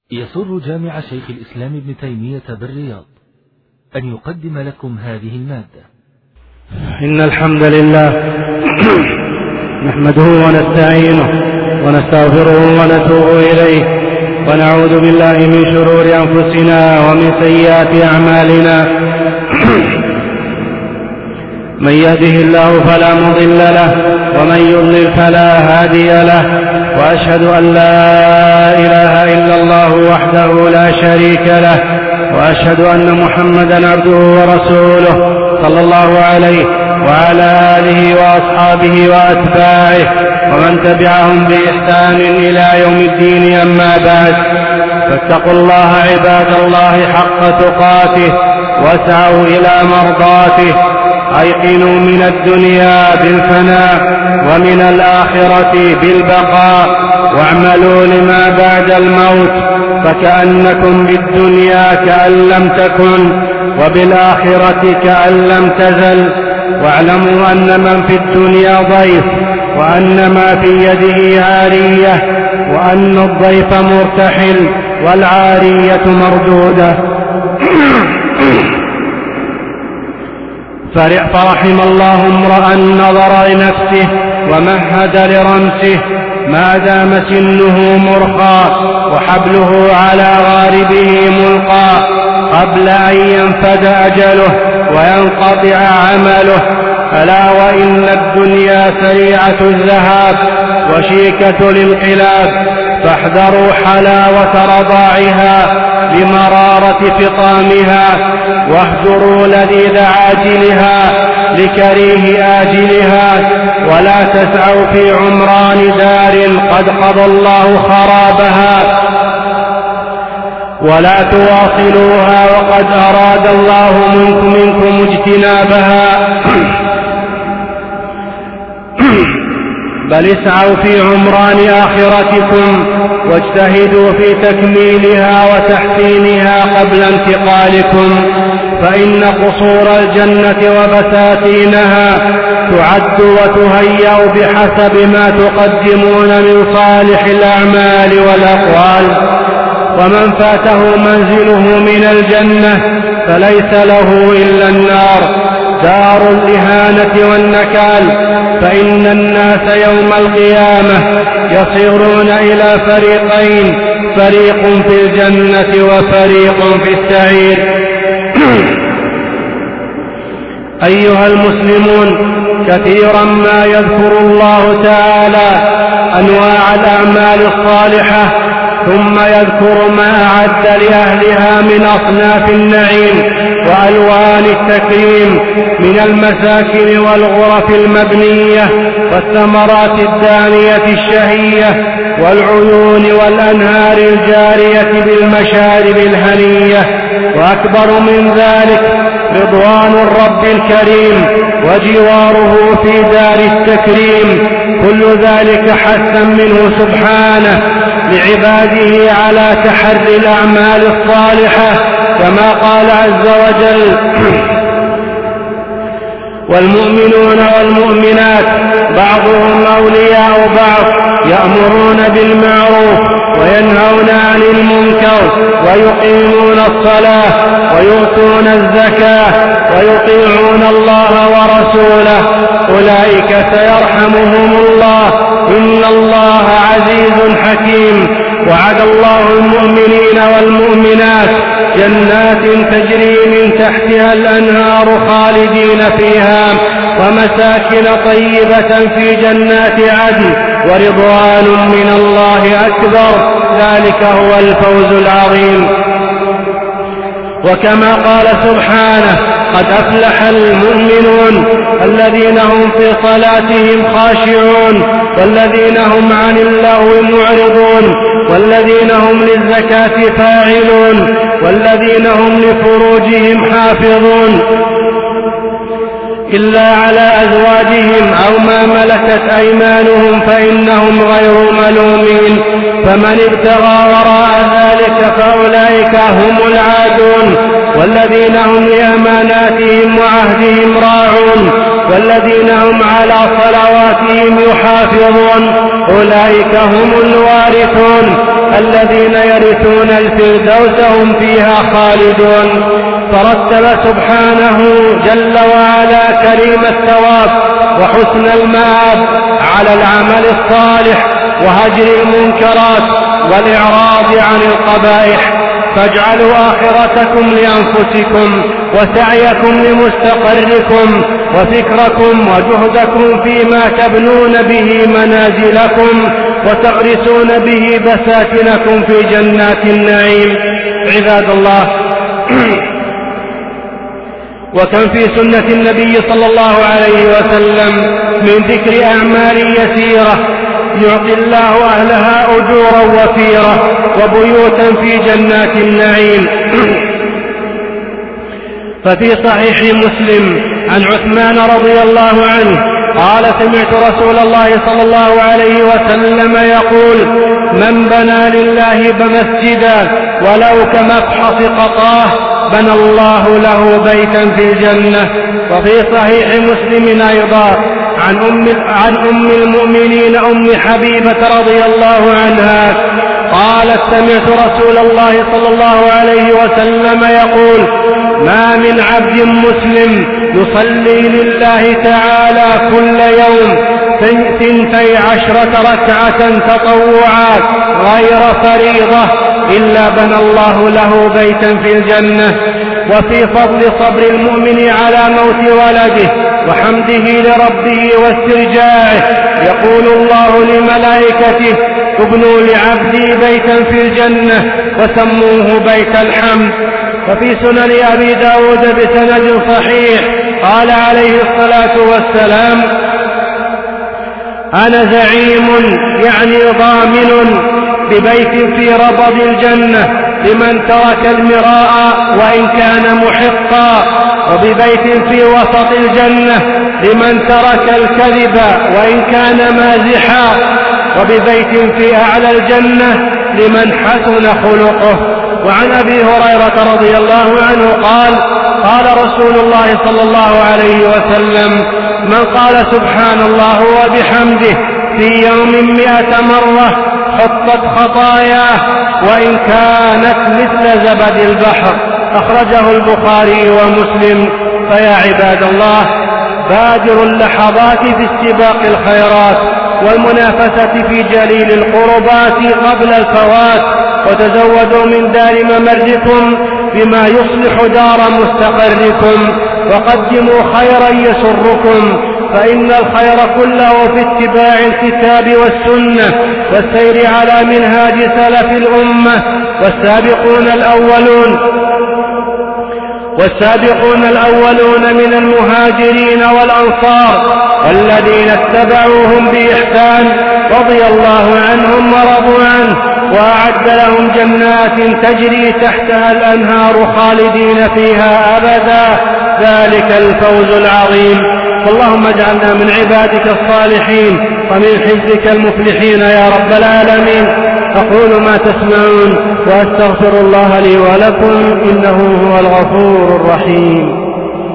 يسر جامع شيخ الإسلام ابن تيمية بالرياض أن يقدم لكم هذه المادة. إن الحمد لله نحمده ونستعينه ونستغفره ونتوب إليه ونعوذ بالله من شرور أنفسنا ومن سيئات أعمالنا. من يهده الله فلا مضل له ومن يضلل فلا هادي له، وأشهد أن لا إله إلا الله وحده لا شريك له، وأشهد أن محمدا عبده ورسوله صلى الله عليه وعلى آله وأصحابه وأتباعه ومن تبعهم بإحسان إلى يوم الدين. أما بعد، فاتقوا الله عباد الله حق تقاته واسعوا إلى مرضاته. أيقنوا من الدنيا بالفناء ومن الآخرة بالبقاء، واعملوا لما بعد الموت، فكأنكم بالدنيا كأن لم تكن وبالآخرة كأن لم تزل. واعلموا أن من في الدنيا ضيف، وأن ما في يده عارية، وأن الضيف مرتحل والعارية مردودة. فرحم الله امرأ نظر لنفسه ومهد لرمسه ما دام سنه مرخى وحبله على غاربه ملقى، قبل أن ينفد أجله وينقطع عمله. ألا وإن الدنيا سريعة الذهاب وشيكة الانقلاب، فاحذروا حلاوة رضاعها لمرارة فطامها، واهجروا لذيذ عاجلها لكريه آجلها. ولا تسعوا في عمران دار قد قضى الله خرابها، ولا تواصلوها وقد أراد الله منكم اجتنابها، بل اسعوا في عمران آخرتكم واجتهدوا في تكميلها وتحسينها قبل انتقالكم، فإن قصور الجنة وبساتينها تعد وتهيأ بحسب ما تقدمون من صالح الأعمال والأقوال. ومن فاته منزله من الجنة فليس له إلا النار، دار الإهانة والنكال. فإن الناس يوم القيامة يصيرون إلى فريقين، فريق في الجنة وفريق في السعير. أيها المسلمون، كثيرا ما يذكر الله تعالى أنواع الأعمال الصالحة، ثم يذكر ما أعد لأهلها من أصناف النعيم وألوان التكريم من المساكن والغرف المبنية والثمرات الدانية الشهية والعيون والأنهار الجارية بالمشارب الهنية. وأكبر من ذلك رضوان الرب الكريم وجواره في دار التكريم. كل ذلك حثا منه سبحانه لعباده على تحري الأعمال الصالحة، كما قال عز وجل: والمؤمنون والمؤمنات بعضهم أولياء بعض، يأمرون بالمعروف وينهون عن المنكر ويقيمون الصلاة ويؤتون الزكاة ويطيعون الله ورسوله، أولئك سيرحمهم الله، إن الله عزيز حكيم. وعد الله المؤمنين والمؤمنات جنات تجري من تحتها الأنهار خالدين فيها، ومساكن طيبة في جنات عدن، ورضوان من الله أكبر، ذلك هو الفوز العظيم. وكما قال سبحانه: قد أفلح المؤمنون الذين هم في صلاتهم خاشعون، والذين هم عن اللغو معرضون، والذين هم للزكاة فاعلون، والذين هم لفروجهم حافظون إلا على أزواجهم أو ما ملكت أيمانهم فإنهم غير ملومين. فمن ابتغى وراء ذلك فأولئك هم العادون، والذين هم لأماناتهم وعهدهم راعون، والذين هم على صلواتهم يحافظون، أولئك هم الوارثون. الذين يرثون الفردوس هم فيها خالدون. فرتب سبحانه جل وعلا كريم الثواب وحسن المآب على العمل الصالح وهجر المنكرات والإعراض عن القبائح. فاجعلوا آخرتكم لأنفسكم وسعيكم لمستقركم وفكركم وجهدكم فيما تبنون به منازلكم وتغرسون به بساتنكم في جنات النعيم. عباد الله، وكم في سنة النبي صلى الله عليه وسلم من ذكر أعمال يسيرة يعطي الله أهلها أجورا وفيرة وبيوتا في جنات النعيم. ففي صحيح مسلم عن عثمان رضي الله عنه قال: سمعت رسول الله صلى الله عليه وسلم يقول: من بنى لله بمسجدا ولو كمفحص قطاه بنى الله له بيتا في الجنة. وفي صحيح مسلم أيضا عن أم المؤمنين أم حبيبة رضي الله عنها قالت: سمعت رسول الله صلى الله عليه وسلم يقول: ما من عبد مسلم يصلي لله تعالى كل يوم 12 ركعة تطوعات غير فريضة إلا بنى الله له بيتا في الجنة. وفي فضل صبر المؤمن على موت ولده وحمده لربه واسترجاعه يقول الله لملائكته: ابنوا لعبدي بيتا في الجنة وسموه بيت الحمد. وفي سنن أبي داود بسند صحيح قال عليه الصلاة والسلام: أنا زعيم يعني ضامن ببيت في ربض الجنة لمن ترك المراء وإن كان محقا، وببيت في وسط الجنة لمن ترك الكذب وإن كان مازحا، وببيت في أعلى الجنة لمن حسن خلقه. وعن أبي هريرة رضي الله عنه قال: قال رسول الله صلى الله عليه وسلم: من قال سبحان الله وبحمده في يوم 100 مرة حطت خطاياه وإن كانت مثل زبد البحر. أخرجه البخاري ومسلم. فيا عباد الله، بادروا اللحظات في استباق الخيرات والمنافسة في جليل القربات قبل الفوات، وتزودوا من دار ممركم بما يصلح دار مستقركم، وقدموا خيرا يسركم، فإن الخير كله في اتباع الكتاب والسنة والسير على منهاج سلف الأمة. والسابقون الأولون من المهاجرين والأنصار والذين اتبعوهم بإحسان رضي الله عنهم ورضوا عنه، وأعد لهم جنات تجري تحتها الأنهار خالدين فيها أبدا، ذلك الفوز العظيم. اللهم اجعلنا من عبادك الصالحين ومن حزبك المفلحين يا رب العالمين. أقول ما تسمعون وأستغفر الله لي ولكم إنه هو الغفور الرحيم.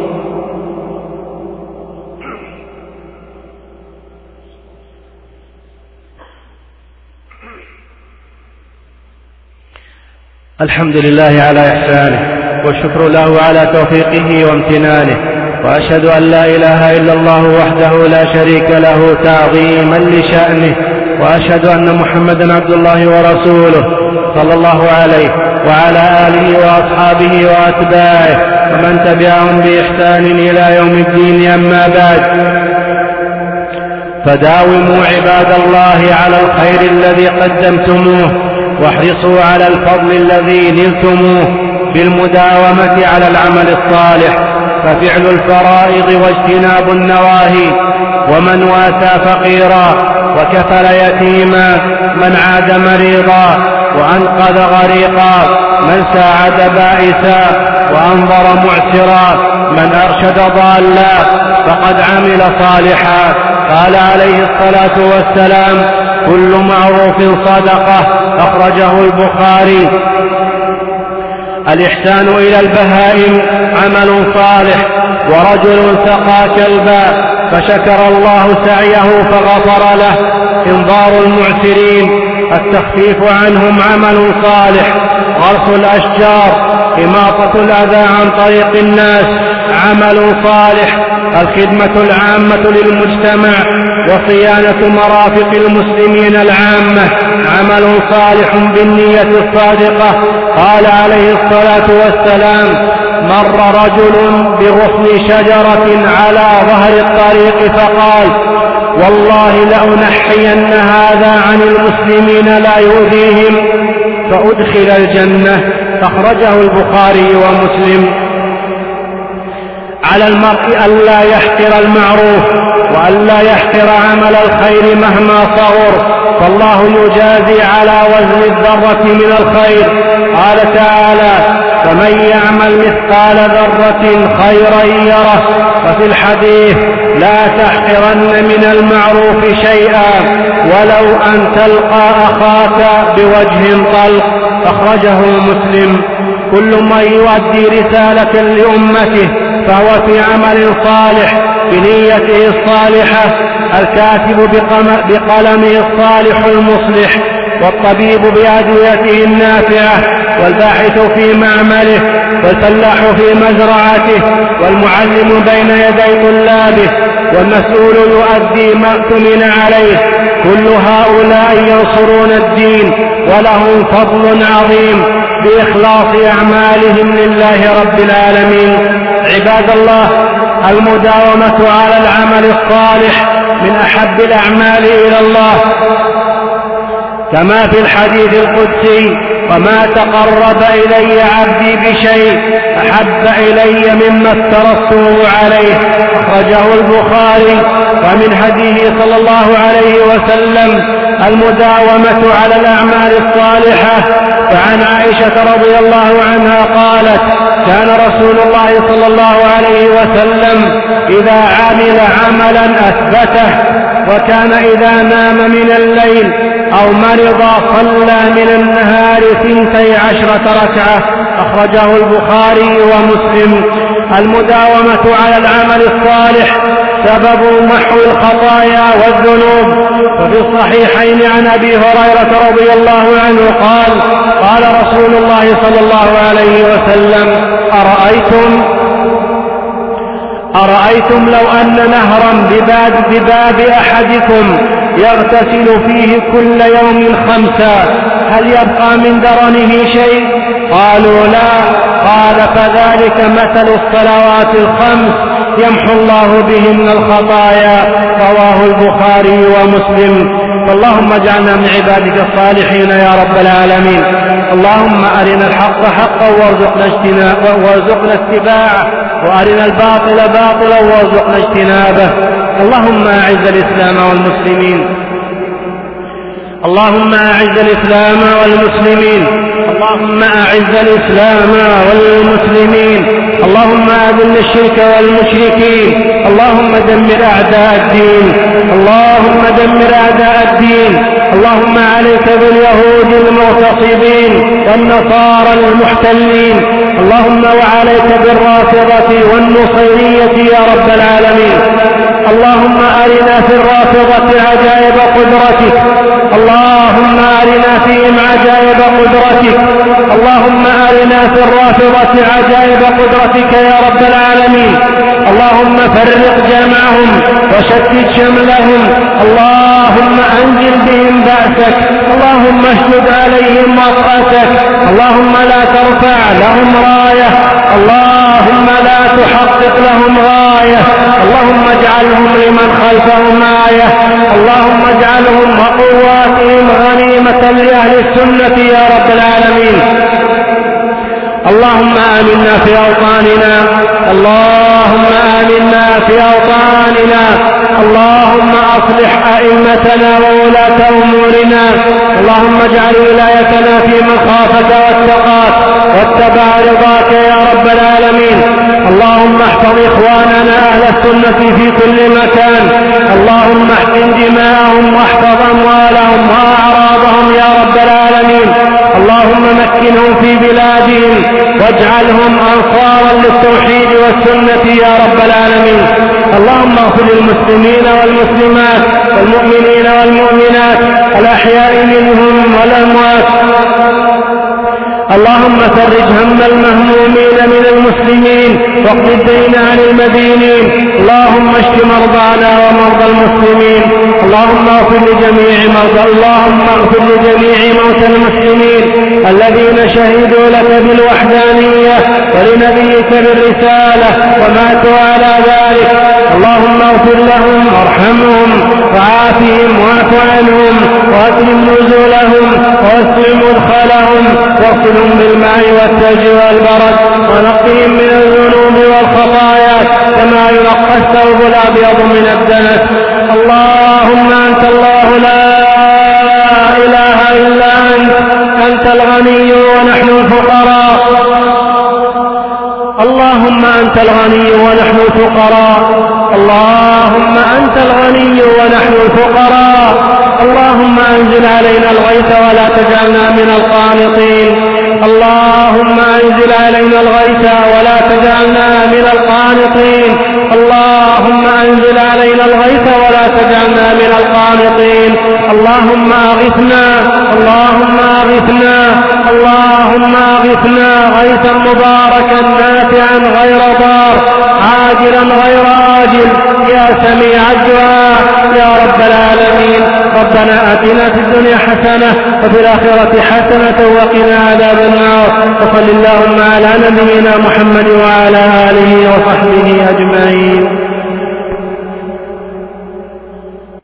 الحمد لله على إحسانه، والشكر له على توفيقه وامتنانه، وأشهد أن لا إله إلا الله وحده لا شريك له تعظيما لشأنه، وأشهد أن محمدا عبد الله ورسوله صلى الله عليه وعلى آله وأصحابه وأتباعه ومن تبعهم بإحسان إلى يوم الدين. أما بعد، فداوموا عباد الله على الخير الذي قدمتموه، واحرصوا على الفضل الذي نلتموه بالمداومة على العمل الصالح، ففعل الفرائض واجتناب النواهي، ومن واسى فقيرا وكفل يتيما، من عاد مريضا وأنقذ غريقا، من ساعد بائسا وأنظر معسرا، من أرشد ضالا فقد عمل صالحا. قال عليه الصلاة والسلام: كل معروف صدقة. أخرجه البخاري. الإحسان إلى البهائم عمل صالح. ورجل سقى كلبا فشكر الله سعيه فغفر له. إنظار المعسرين، التخفيف عنهم عمل صالح. غرس الأشجار، إماطة الأذى عن طريق الناس عمل صالح. الخدمة العامة للمجتمع وصيانة مرافق المسلمين العامة عمل صالح بالنية الصادقة. قال عليه الصلاة والسلام: مر رجل بغصن شجرة على ظهر الطريق فقال: والله لأنحين هذا عن المسلمين لا يؤذيهم فأدخل الجنة. أخرجه البخاري ومسلم. على المرء ألا يحقر المعروف وألا يحقر عمل الخير مهما صغر، فالله يجازي على وزن الذرة من الخير. قال تعالى: فمن يعمل مثقال ذرة خيرا يره. وفي الحديث: لا تحقرن من المعروف شيئا ولو أن تلقى أخاك بوجه طلق. أخرجه مسلم. كل من يؤدي رسالة لأمته فهو في عمل صالح بنيته الصالحة. الكاتب بقلمه الصالح المصلح، والطبيب بأدويته النافعة، والباحث في معمله، والفلاح في مزرعته، والمعلم بين يدي طلابه، والمسؤول يؤدي ما اؤتمن عليه. كل هؤلاء ينصرون الدين ولهم فضل عظيم بإخلاص أعمالهم لله رب العالمين. عباد الله، المداومة على العمل الصالح من أحب الأعمال إلى الله، كما في الحديث القدسي: وما تقرب إلي عبدي بشيء أحب إلي مما افترضته عليه. أخرجه البخاري. ومن هديه صلى الله عليه وسلم المداومة على الأعمال الصالحة. فعن عائشة رضي الله عنها قالت: كان رسول الله صلى الله عليه وسلم إذا عمل عملا أثبته، وكان إذا نام من الليل أو مرض صلى من النهار 12 ركعة. أخرجه البخاري ومسلم. المداومة على العمل الصالح سبب محو الخطايا والذنوب. وفي الصحيحين عن أبي هريرة رضي الله عنه قال: قال رسول الله صلى الله عليه وسلم: أرأيتم لو أن نهرا بباب أحدكم يغتسل فيه كل يوم 5، هل يبقى من درنه شيء؟ قالوا: لا. قال: فذلك مثل الصلوات 5 يمحو الله بهن الخطايا. رواه البخاري ومسلم. فاللهم اجعلنا من عبادك الصالحين يا رب العالمين. اللهم أرنا الحق حقا وارزقنا اتباعه، وأرنا الباطل باطلا وارزقنا اجتنابه. اللهم أعز الإسلام والمسلمين. اللهم أعز الإسلام والمسلمين. اللهم أعز الإسلام والمسلمين. اللهم أذل الشرك والمشركين. اللهم دمر أعداء الدين. اللهم دمر أعداء الدين. اللهم عليك باليهود المغتصبين والنصارى المحتلين. اللهم وعليك بالرافضة والنصيرية يا رب العالمين. اللهم أرنا في الرافضة عجائب قدرتك. اللهم أرنا فيهم عجائب قدرتك. اللهم أرنا في الرافضة عجائب قدرتك يا رب العالمين. اللهم فرق جمعهم وشتت شملهم. اللهم أنزل بهم بأسك. اللهم اشدد عليهم وطأتك. اللهم لا ترفع لهم راية. اللهم لا تحقق لهم غاية. اللهم اجعلهم لمن خلفهم آية. اللهم اجعلهم وقواتهم غنيمة لأهل السنة يا رب العالمين. اللهم آمنا في أوطاننا. اللهم آمنا في أوطاننا. اللهم أصلح أئمتنا وولاة أمورنا. اللهم اجعل ولايتنا في من خافك واتقاك واتبع رضاك يا رب العالمين. اللهم احفظ إخواننا أهل السنة في كل مكان. اللهم احقن دماءهم واحفظ أموالهم وأعراضهم يا رب العالمين. اللهم اللهم مكنهم في بلادهم واجعلهم أنصارا للتوحيد والسنة يا رب العالمين. اللهم اغفر للمسلمين والمسلمات والمؤمنين والمؤمنات الأحياء منهم والأموات. اللهم فرج هم المهمومين من المسلمين واقض الدين عن المدينين. اللهم اشف مرضانا ومرضى المسلمين. اللهم اغفر لجميع موتى المسلمين الذين شهدوا لك بالوحدانية ولنبيك بالرسالة وماتوا على ذلك. اللهم اغفر لهم وارحمهم وعافهم واعف عنهم واكرم نزولهم واسع مدخلهم واغسلهم بالماء والثلج والبرد ونقهم من الذنوب والخطايا كما ينقى الثوب الابيض من الدنس. اللهم انت الله لا اله الا انت الغني ونحن الفقراء. اللهم انت الغني ونحن الفقراء. اللهم انت الغني ونحن الفقراء. اللهم انزل علينا الغيث ولا تجعلنا من القانطين. اللهم انزل علينا الغيث ولا تجعلنا من القانطين. اللهم انزل علينا الغيث ولا تجعلنا من القانطين. اللهم اغثنا اللهم اغثنا اللهم اغثنا غيثا مباركا نافعا غير ضار عاجلا غير آجل يا سميع الدعاء يا رب العالمين. ربنا آتنا في الدنيا حسنة وفي الآخرة حسنة وقنا عذاب النار. وصل اللهم على نبينا محمد وعلى آله وصحبه أجمعين.